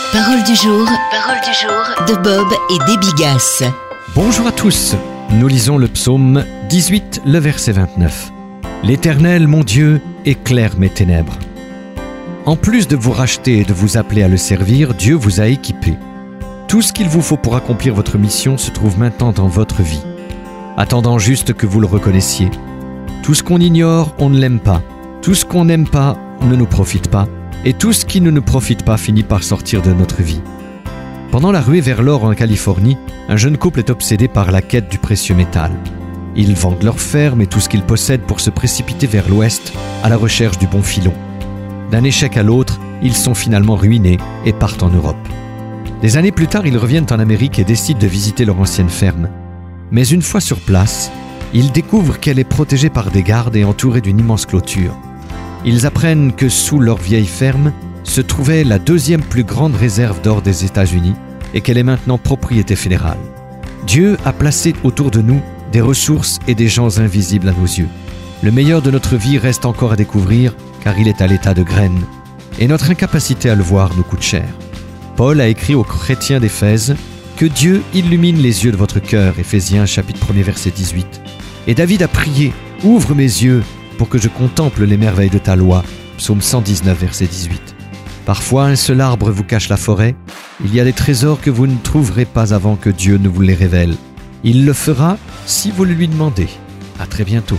Parole du jour de Bob et Déby Gasse. Bonjour à tous, nous lisons le psaume 18, le verset 29. L'Éternel, mon Dieu, éclaire mes ténèbres. En plus de vous racheter et de vous appeler à le servir, Dieu vous a équipé. Tout ce qu'il vous faut pour accomplir votre mission se trouve maintenant dans votre vie, attendant juste que vous le reconnaissiez. Tout ce qu'on ignore, on ne l'aime pas. Tout ce qu'on n'aime pas ne nous profite pas. Et tout ce qui ne nous profite pas finit par sortir de notre vie. Pendant la ruée vers l'or en Californie, un jeune couple est obsédé par la quête du précieux métal. Ils vendent leur ferme et tout ce qu'ils possèdent pour se précipiter vers l'ouest à la recherche du bon filon. D'un échec à l'autre, ils sont finalement ruinés et partent en Europe. Des années plus tard, ils reviennent en Amérique et décident de visiter leur ancienne ferme. Mais une fois sur place, ils découvrent qu'elle est protégée par des gardes et entourée d'une immense clôture. Ils apprennent que sous leur vieille ferme se trouvait la deuxième plus grande réserve d'or des États-Unis et qu'elle est maintenant propriété fédérale. Dieu a placé autour de nous des ressources et des gens invisibles à nos yeux. Le meilleur de notre vie reste encore à découvrir car il est à l'état de graine et notre incapacité à le voir nous coûte cher. Paul a écrit aux chrétiens d'Éphèse que Dieu illumine les yeux de votre cœur, Éphésiens chapitre 1er verset 18. Et David a prié, ouvre mes yeux pour que je contemple les merveilles de ta loi, psaume 119 verset 18. Parfois un seul arbre vous cache la forêt, il y a des trésors que vous ne trouverez pas avant que Dieu ne vous les révèle. Il le fera si vous le lui demandez. À très bientôt.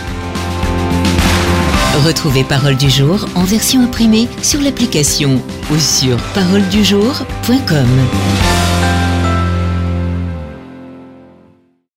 Retrouvez Parole du jour en version imprimée sur l'application ou sur paroledujour.com.